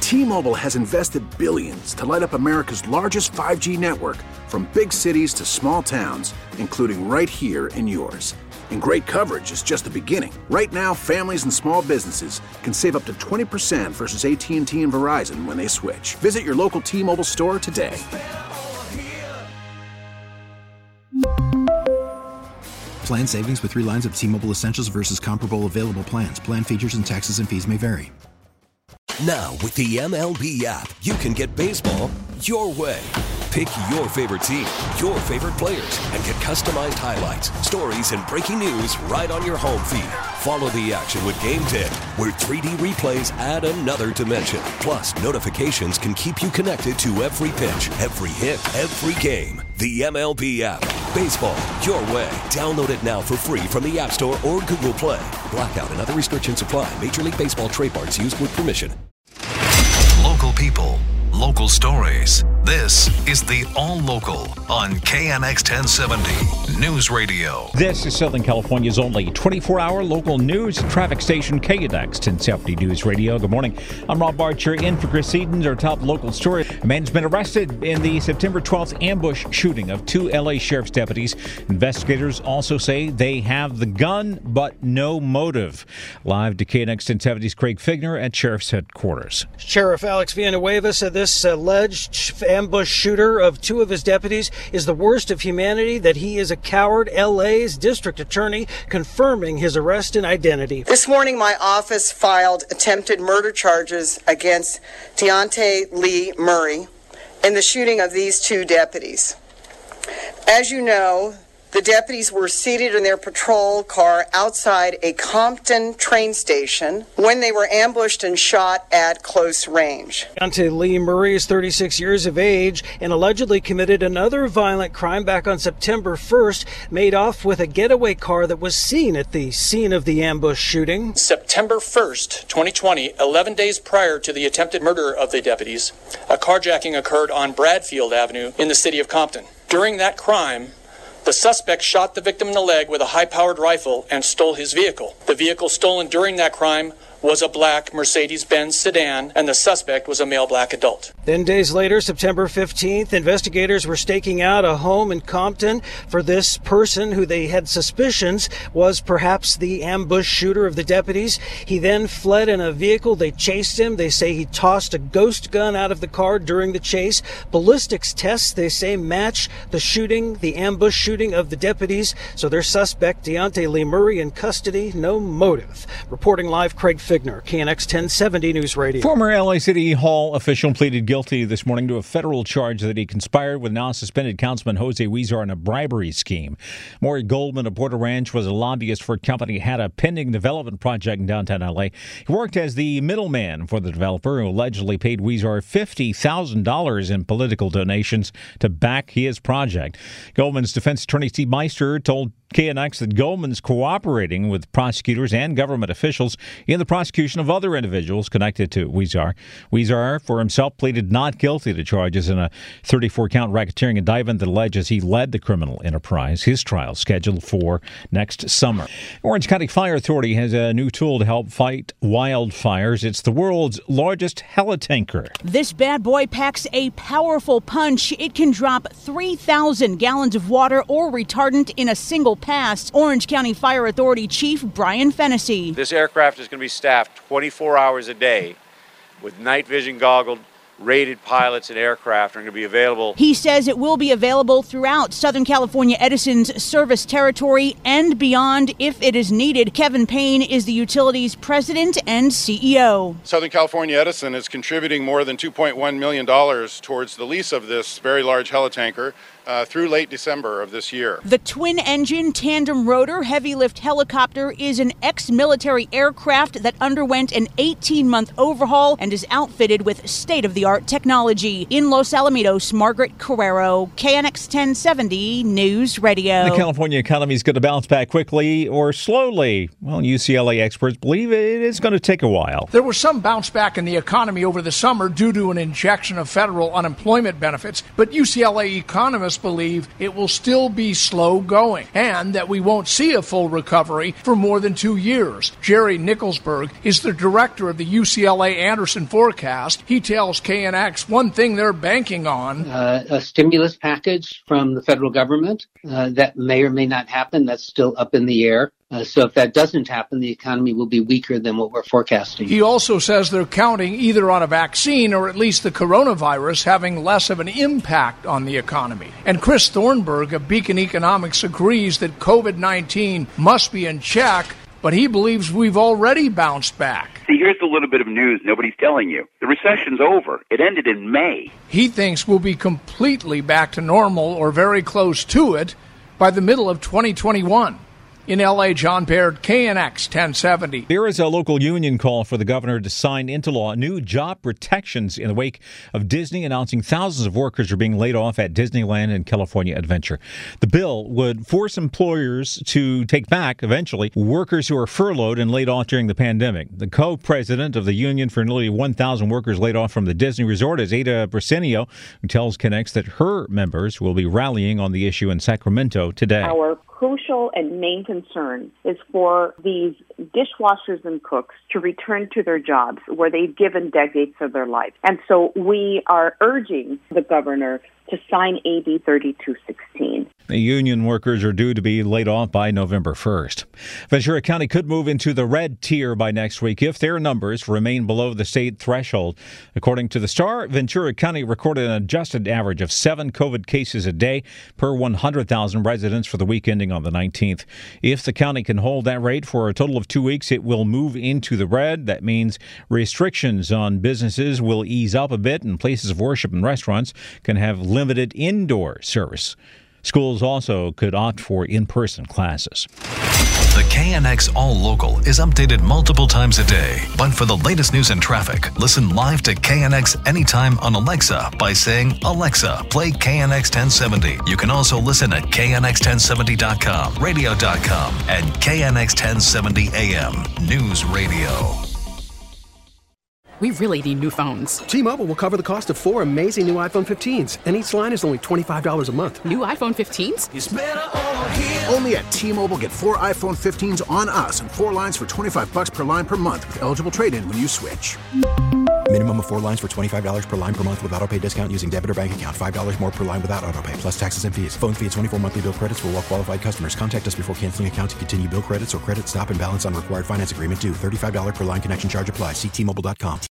T-Mobile has invested billions to light up America's largest 5G network, from big cities to small towns, including right here in yours. And great coverage is just the beginning. Right now, families and small businesses can save up to 20% versus AT&T and Verizon when they switch. Visit your local T-Mobile store today. Plan savings with 3 lines of T-Mobile Essentials versus comparable available plans. Plan features and taxes and fees may vary. Now, with the MLB app, you can get baseball your way. Pick your favorite team, your favorite players, and get customized highlights, stories, and breaking news right on your home feed. Follow the action with Game Day, where 3D replays add another dimension. Plus, notifications can keep you connected to every pitch, every hit, every game. The MLB app. Baseball your way. Download it now for free from the App Store or Google Play. Blackout and other restrictions apply. Major League Baseball trademarks used with permission. Local people, local stories. This is the All Local on KNX 1070 News Radio. This is Southern California's only 24-hour local news and traffic station, KNX 1070 News Radio. Good morning. I'm Rob Barcher in for Chris Edens. Our top local story. A man's been arrested in the September 12th ambush shooting of 2 L.A. sheriff's deputies. Investigators also say they have the gun, but no motive. Live to KNX 1070's Craig Figner at Sheriff's Headquarters. Sheriff Alex Villanueva said this alleged ambush shooter of 2 of his deputies is the worst of humanity, that he is a coward. LA's district attorney confirming his arrest and identity. This morning, my office filed attempted murder charges against Deontay Lee Murray in the shooting of these 2 deputies. As you know, the deputies were seated in their patrol car outside a Compton train station when they were ambushed and shot at close range. Deontay Lee Murray is 36 years of age and allegedly committed another violent crime back on September 1st, made off with a getaway car that was seen at the scene of the ambush shooting. September 1st, 2020, 11 days prior to the attempted murder of the deputies, a carjacking occurred on Bradfield Avenue in the city of Compton. During that crime, the suspect shot the victim in the leg with a high-powered rifle and stole his vehicle. The vehicle stolen during that crime was a black Mercedes-Benz sedan, and the suspect was a male black adult. Then days later, September 15th, investigators were staking out a home in Compton for this person who they had suspicions was perhaps the ambush shooter of the deputies. He then fled in a vehicle. They chased him. They say he tossed a ghost gun out of the car during the chase. Ballistics tests, they say, match the shooting, the ambush shooting of the deputies. So their suspect, Deontay Lee Murray, in custody, no motive. Reporting live, Craig Figner, KNX 1070 News Radio. Former LA City Hall official pleaded guilty this morning to a federal charge that he conspired with now suspended Councilman Jose Huizar in a bribery scheme. Maury Goldman of Porter Ranch was a lobbyist for a company that had a pending development project in downtown LA. He worked as the middleman for the developer, who allegedly paid Huizar $50,000 in political donations to back his project. Goldman's defense attorney Steve Meister told KNX that Goldman's cooperating with prosecutors and government officials in the prosecution of other individuals connected to Huizar. Huizar, for himself, pleaded not guilty to charges in a 34-count racketeering indictment that alleges he led the criminal enterprise. His trial scheduled for next summer. Orange County Fire Authority has a new tool to help fight wildfires. It's the world's largest helitanker. This bad boy packs a powerful punch. It can drop 3,000 gallons of water or retardant in a single pass. Orange County Fire Authority Chief Brian Fennessy. This aircraft is going to be staffed 24 hours a day with night vision goggles. Rated pilots and aircraft are going to be available. He says it will be available throughout Southern California Edison's service territory and beyond if it is needed. Kevin Payne is the utility's president and CEO. Southern California Edison is contributing more than $2.1 million towards the lease of this very large helitanker through late December of this year. The twin-engine, tandem-rotor, heavy-lift helicopter is an ex-military aircraft that underwent an 18-month overhaul and is outfitted with state-of-the-art technology. In Los Alamitos, Margaret Carrero, KNX 1070 News Radio. The California economy is going to bounce back quickly or slowly. Well, UCLA experts believe it is going to take a while. There was some bounce back in the economy over the summer due to an injection of federal unemployment benefits, but UCLA economists economists believe it will still be slow going and that we won't see a full recovery for more than 2 years. Jerry Nicholsberg is the director of the UCLA Anderson forecast. He tells KNX one thing they're banking on. A stimulus package from the federal government that may or may not happen. That's still up in the air. So if that doesn't happen, the economy will be weaker than what we're forecasting. He also says they're counting either on a vaccine or at least the coronavirus having less of an impact on the economy. And Chris Thornburg of Beacon Economics agrees that COVID-19 must be in check, but he believes we've already bounced back. See, here's a little bit of news nobody's telling you. The recession's over. It ended in May. He thinks we'll be completely back to normal or very close to it by the middle of 2021. In L.A., John Baird, KNX 1070. There is a local union call for the governor to sign into law new job protections in the wake of Disney announcing thousands of workers are being laid off at Disneyland and California Adventure. The bill would force employers to take back, eventually, workers who are furloughed and laid off during the pandemic. The co-president of the union for nearly 1,000 workers laid off from the Disney resort is Ada Brasenio, who tells KNX that her members will be rallying on the issue in Sacramento today. Our crucial and main concern is for these dishwashers and cooks to return to their jobs where they've given decades of their life. And so we are urging the governor to sign AB 3216. The union workers are due to be laid off by November 1st. Ventura County could move into the red tier by next week if their numbers remain below the state threshold. According to the Star, Ventura County recorded an adjusted average of 7 COVID cases a day per 100,000 residents for the week ending on the 19th. If the county can hold that rate for a total of 2 weeks, it will move into the red. That means restrictions on businesses will ease up a bit, and places of worship and restaurants can have limited indoor service. Schools also could opt for in-person classes. The KNX All Local is updated multiple times a day. But for the latest news and traffic, listen live to KNX anytime on Alexa by saying, "Alexa, play KNX 1070. You can also listen at KNX1070.com, radio.com, and KNX 1070 AM News Radio. We really need new phones. T-Mobile will cover the cost of 4 amazing new iPhone 15s, and each line is only $25 a month. New iPhone 15s? It's better over here. Only at T-Mobile, get 4 iPhone 15s on us and 4 lines for $25 per line per month with eligible trade-in when you switch. Minimum of 4 lines for $25 per line per month with autopay discount using debit or bank account. $5 more per line without autopay, plus taxes and fees. Phone fee at 24 monthly bill credits for well-qualified customers. Contact us before canceling account to continue bill credits or credit stop and balance on required finance agreement due. $35 per line connection charge applies. See T-Mobile.com.